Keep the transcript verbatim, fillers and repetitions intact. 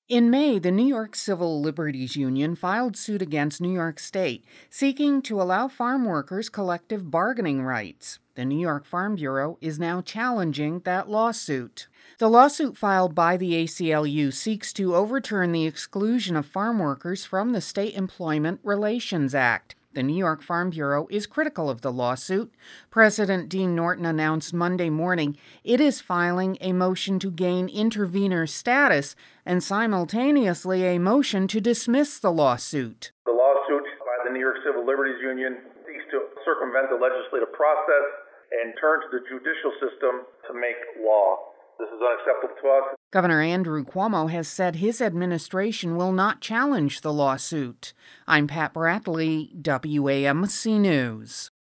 In May, the New York Civil Liberties Union filed suit against New York State, seeking to allow farm workers collective bargaining rights. The New York Farm Bureau is now challenging that lawsuit. The lawsuit filed by the A C L U seeks to overturn the exclusion of farm workers from the State Employment Relations Act. The New York Farm Bureau is critical of the lawsuit. President Dean Norton announced Monday morning it is filing a motion to gain intervenor status and simultaneously a motion to dismiss the lawsuit. The lawsuit by the New York Civil Liberties Union seeks to circumvent the legislative process and turn to the judicial system to make law. This is unacceptable to us. Governor Andrew Cuomo has said his administration will not challenge the lawsuit. I'm Pat Bradley, W A M C News.